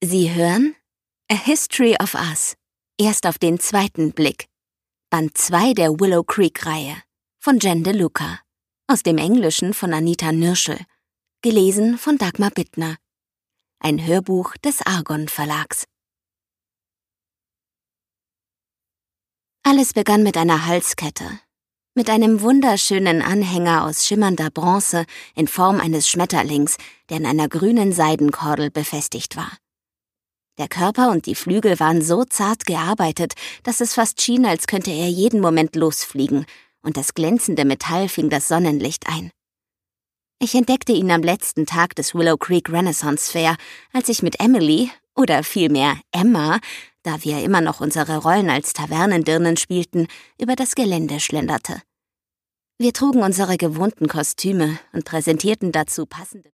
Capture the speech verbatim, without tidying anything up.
Sie hören A History of Us, erst auf den zweiten Blick. Band zwei der Willow Creek-Reihe von Jen DeLuca, aus dem Englischen von Anita Nürschel, gelesen von Dagmar Bittner. Ein Hörbuch des Argon Verlags. Alles begann mit einer Halskette, mit einem wunderschönen Anhänger aus schimmernder Bronze in Form eines Schmetterlings, der an einer grünen Seidenkordel befestigt war. Der Körper und die Flügel waren so zart gearbeitet, dass es fast schien, als könnte er jeden Moment losfliegen, und das glänzende Metall fing das Sonnenlicht ein. Ich entdeckte ihn am letzten Tag des Willow Creek Renaissance Fair, als ich mit Emily, oder vielmehr Emma, da wir immer noch unsere Rollen als Tavernendirnen spielten, über das Gelände schlenderte. Wir trugen unsere gewohnten Kostüme und präsentierten dazu passende